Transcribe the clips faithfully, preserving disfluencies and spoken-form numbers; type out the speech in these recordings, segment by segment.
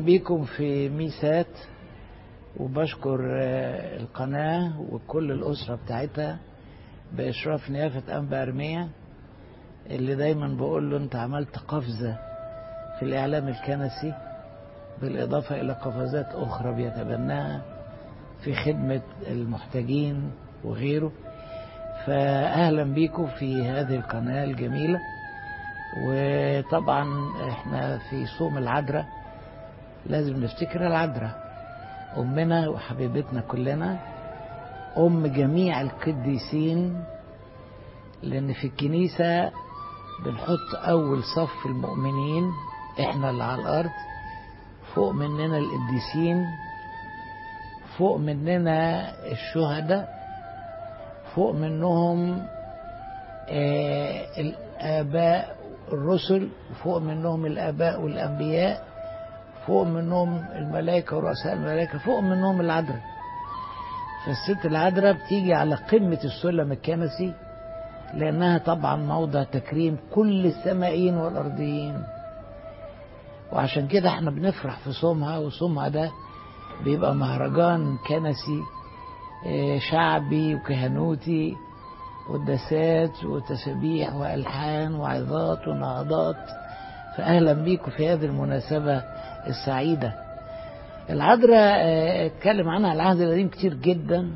بيكم في ميسات، وبشكر القناة وكل الأسرة بتاعتها بإشراف نيافة أنبا أرمية اللي دايما بقول له أنت عملت قفزة في الإعلام الكنسي، بالإضافة إلى قفزات أخرى بيتبناها في خدمة المحتاجين وغيره. فأهلا بيكم في هذه القناة الجميلة. وطبعا احنا في صوم العذراء لازم نفتكر العذراء أمنا وحبيبتنا كلنا، أم جميع القديسين، لأن في الكنيسة بنحط أول صف المؤمنين احنا اللي على الأرض، فوق مننا القديسين، فوق مننا الشهداء، فوق منهم آه الآباء الرسل، وفوق منهم الآباء والأنبياء، فوق منهم الملائكة ورؤساء الملائكة، فوق منهم العذراء. فالست العذراء بتيجي على قمة السلم الكنسي، لأنها طبعا موضع تكريم كل السمائيين والأرضيين. وعشان كده احنا بنفرح في صومها، وصومها ده بيبقى مهرجان كنسي شعبي وكهنوتي، قداسات وتسبيح وألحان وعظات ونهضات. فأهلا بيكم في هذه المناسبة السعيدة. العذراء اتكلم عنها العهد القديم كتير جدا،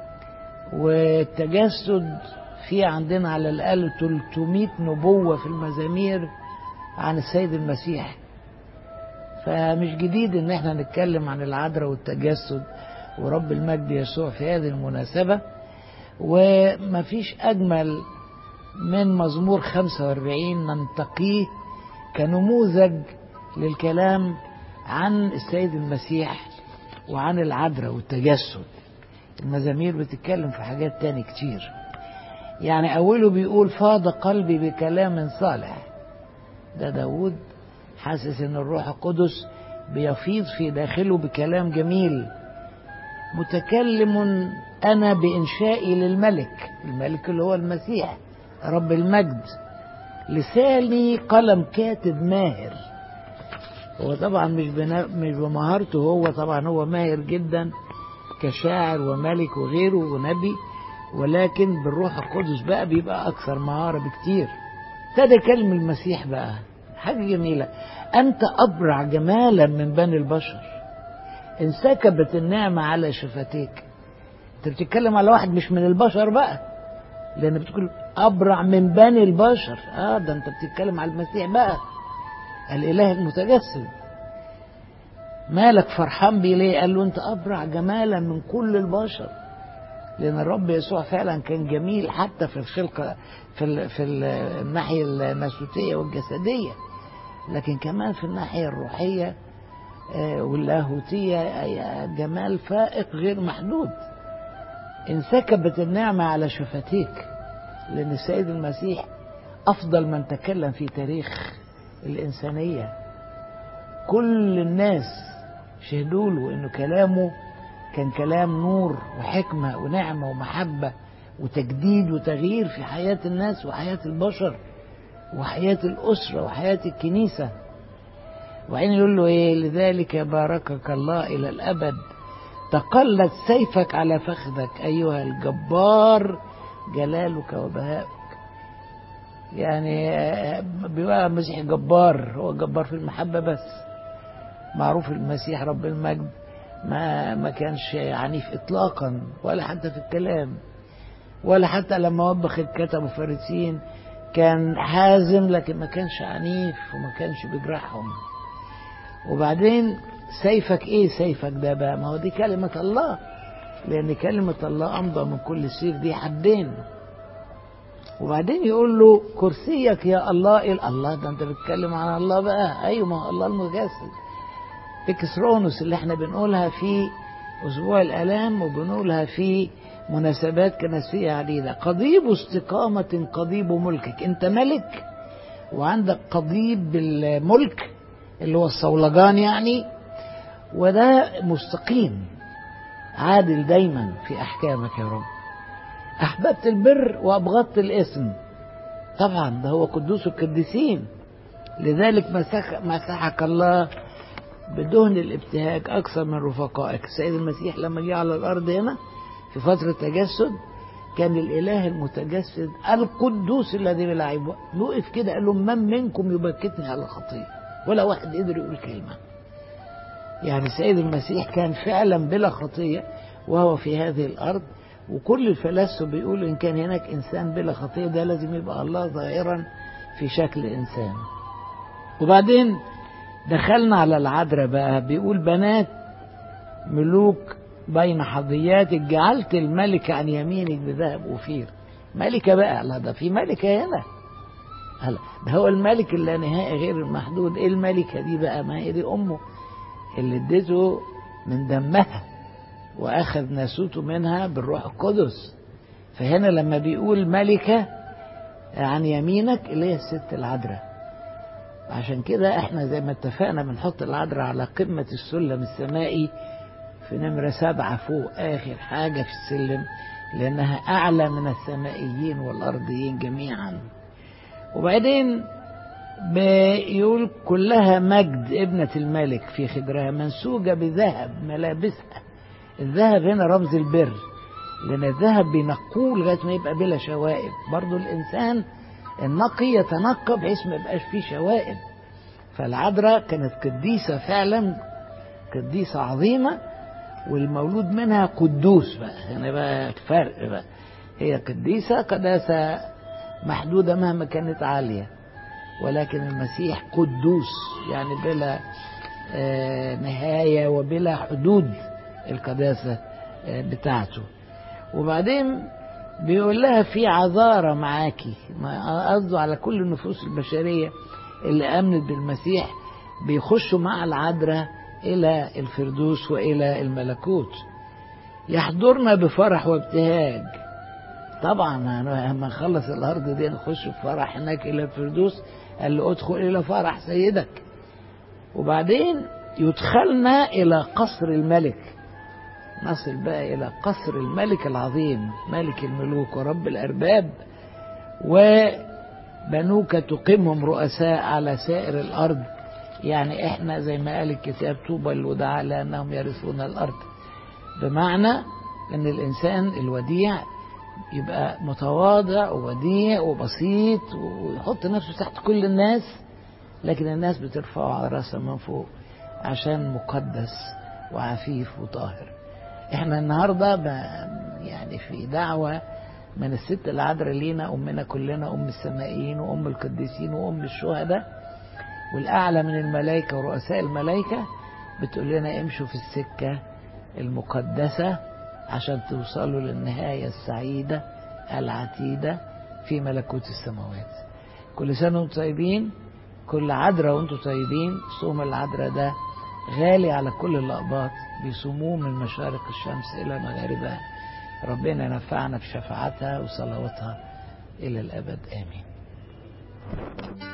والتجسد في عندنا على الأقل ثلاثمائة نبوة في المزامير عن السيد المسيح. فمش جديد ان احنا نتكلم عن العذراء والتجسد ورب المجد يسوع في هذه المناسبة. ومفيش أجمل من مزمور خمسة وأربعين ننتقيه كنموذج للكلام عن السيد المسيح وعن العذراء والتجسد. المزامير بتتكلم في حاجات تاني كتير. يعني أوله بيقول فاض قلبي بكلام صالح. ده داود حاسس ان الروح القدس بيفيض في داخله بكلام جميل. متكلم أنا بإنشائي للملك، الملك اللي هو المسيح رب المجد. لساني قلم كاتب ماهر. هو طبعا مش مش بمهارته هو، طبعا هو ماهر جدا كشاعر وملك وغيره ونبي، ولكن بالروح القدس بقى بيبقى أكثر مهارة بكتير. ابتدى كلم المسيح بقى حاجة جميلة. أنت أبرع جمالا من بني البشر، انسكبت النعمة على شفتيك. انت بتتكلم على واحد مش من البشر بقى، لأن بتقول أبرع من بني البشر. آه ده أنت بتتكلم على المسيح بقى، الإله المتجسد. مالك فرحان بيه ليه؟ قال له أنت أبرع جمالا من كل البشر، لأن الرب يسوع فعلا كان جميل حتى في الخلقة، في ال في ال الناحية الناسوتية والجسدية، لكن كمان في الناحية الروحية واللاهوتية جمال فائق غير محدود. انسكبت النعمة على شفتيك، لأن السيد المسيح أفضل من تكلم في تاريخ الإنسانية. كل الناس شهدوا له إنه كلامه كان كلام نور وحكمة ونعمة ومحبة وتجديد وتغيير في حياة الناس وحياة البشر وحياة الأسرة وحياة الكنيسة. وعين يقول له إيه؟ لذلك باركك الله إلى الأبد، تقلت سيفك على فخذك أيها الجبار، جلالك وبهائك. يعني بيبقى المسيح جبار، هو جبار في المحبة بس. معروف المسيح رب المجد ما ما كانش عنيف إطلاقا، ولا حتى في الكلام، ولا حتى لما وبخ الكتب والفارسيين كان حازم، لكن ما كانش عنيف وما كانش بيجرحهم. وبعدين سيفك ايه؟ سيفك ده بقى ما هو دي كلمة الله، لأن كلمة الله أمضى من كل سيف دي حدين. وبعدين يقول له كرسيك يا الله. الله ده انت بتتكلم عن الله بقى. ايوه ما هو الله المتجسد. اكسرونوس اللي احنا بنقولها في أسبوع الآلام وبنقولها في مناسبات كنسية عديدة. قضيب استقامة قضيب ملكك. انت ملك وعندك قضيب الملك اللي هو الصولجان يعني، وده مستقيم عادل دايما في أحكامك يا رب. أحببت البر وأبغضت الإثم. طبعا ده هو قدوس القديسين، لذلك مسح مسحك الله بدهن الابتهاج أكثر من رفقائك. السيد المسيح لما جه على الأرض هنا في فترة تجسد كان الإله المتجسد القدوس الذي بلا عيب وقف كده قال لهم: من منكم يبكتني على الخطية؟ ولا واحد قدر يقول كلمة. يعني السيد المسيح كان فعلا بلا خطية وهو في هذه الأرض. وكل الفلاسفة بيقولوا إن كان هناك إنسان بلا خطية ده لازم يبقى الله ظاهرا في شكل إنسان. وبعدين دخلنا على العذراء بقى، بيقول: بنات ملوك بين حظياتك جعلت الملكة عن يمينك بذهب أوفير. ملكة بقى؟ لا، ده في ملكة هنا. هلا ده هو الملك اللانهائي غير المحدود. ايه الملكة دي بقى؟ ما هي دي أمه اللي اديته من دمها وأخذ ناسوته منها بالروح القدس. فهنا لما بيقول ملكة عن يمينك اللي هي الست العذراء. عشان كده احنا زي ما اتفقنا بنحط العذراء على قمة السلم السمائي في نمرة سبعة فوق آخر حاجة في السلم، لأنها أعلى من السمائيين والأرضيين جميعا. وبعدين بيقول: كلها مجد ابنة الملك في خدرها منسوجة بذهب ملابسها. الذهب هنا رمز البر، لأن الذهب بينقوه لغاية ما يبقى بلا شوائب. برضو الإنسان النقي يتنقى بحيث ما يبقاش فيه شوائب. فالعذراء كانت قديسة فعلا، قديسة عظيمة، والمولود منها قدوس. بقى هنا بقى الفرق بقى، هي قديسة قداسة محدودة مهما كانت عالية، ولكن المسيح قدوس يعني بلا نهاية وبلا حدود القداسة بتاعته. وبعدين بيقول لها: في عذارى معاكي، قصده على كل النفوس البشرية اللي آمنت بالمسيح بيخشوا مع العذراء إلى الفردوس وإلى الملكوت. يحضرنا بفرح وابتهاج. طبعا لما نخلص الأرض دي نخش بفرح هناك إلى الفردوس. قال له: ادخل إلى فرح سيدك. وبعدين يدخلنا إلى قصر الملك. نصل بقى إلى قصر الملك العظيم، ملك الملوك ورب الأرباب. وبنوك تقيمهم رؤساء على سائر الأرض. يعني احنا زي ما قال الكتاب: طوبى للودعاء لأنهم يرثون الأرض. بمعنى أن الإنسان الوديع يبقى متواضع ووديع وبسيط ويحط نفسه تحت كل الناس، لكن الناس بترفعه على راسه من فوق عشان مقدس وعفيف وطاهر. احنا النهارده يعني في دعوة من الست العذراء لينا، أمنا كلنا، أم السمائيين وأم القديسين وأم الشهداء والأعلى من الملائكة ورؤساء الملائكة، بتقول لنا: امشوا في السكة المقدسة عشان توصلوا للنهاية السعيدة العتيدة في ملكوت السماوات. كل سنة وانتم طيبين، كل عذراء وانتم طيبين. صوم العذراء ده غالي على كل الأقباط، بيصوموه من مشارق الشمس إلى مغاربها. ربنا ينفعنا بشفاعتها وصلواتها إلى الأبد، آمين.